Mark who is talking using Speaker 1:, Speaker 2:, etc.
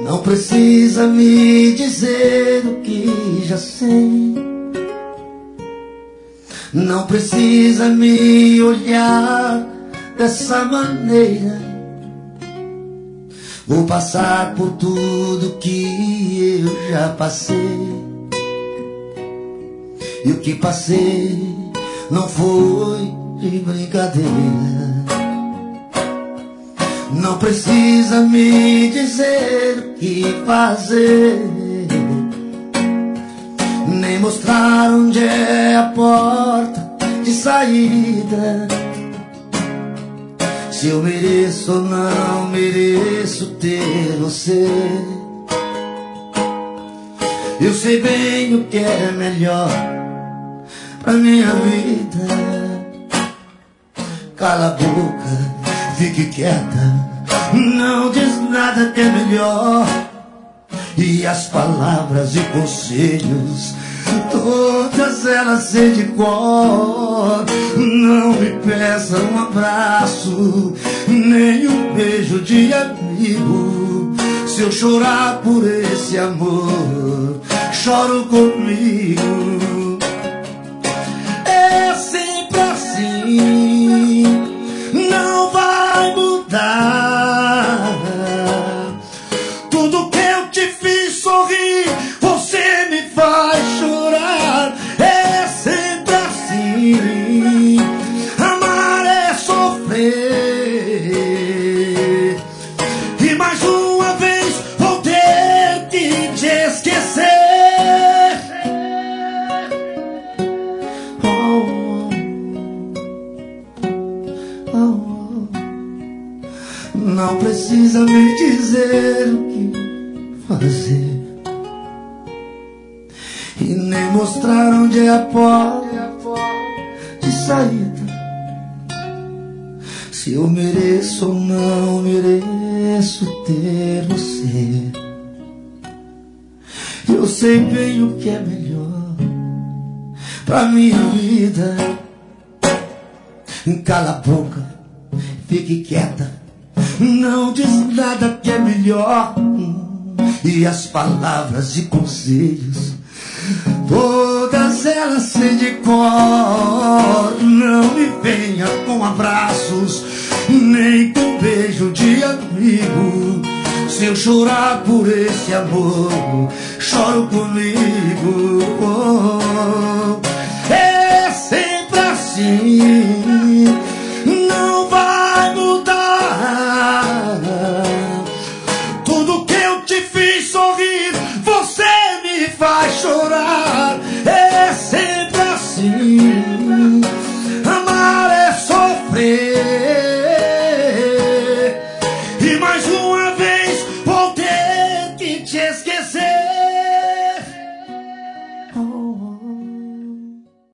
Speaker 1: Não precisa me dizer o que já sei. Não precisa me olhar dessa maneira. Vou passar por tudo que eu já passei. E o que passei não foi de brincadeira. Não precisa me dizer o que fazer, nem mostrar onde é a porta de saída. Se eu mereço ou não mereço ter você. Eu sei bem o que é melhor pra minha vida. Cala a boca, fique quieta, não diz nada que é melhor. E as palavras e conselhos, todas elas sei de cor. Não me peça um abraço, nem um beijo de amigo. Se eu chorar por esse amor, choro comigo. É sempre assim, não vai mudar. Tudo que eu te fiz sorrir, você me faz chorar. É sempre assim, amar é sofrer. E mais uma vez vou ter que te esquecer. Não precisa me dizer o que fazer, e nem mostrar onde é a porta de saída. Se eu mereço ou não mereço ter você. Eu sei bem o que é melhor pra minha vida. Cala a boca, fique quieta, não diz nada que é melhor. E as palavras e conselhos, todas elas sei de cor. Não me venha com abraços, nem com beijo de amigo. Se eu chorar por esse amor, choro comigo. É sempre assim, não vai mudar. Tudo que eu te fiz sorrir, você me faz chorar. É sempre assim, amar é sofrer. E mais uma vez vou ter que te esquecer.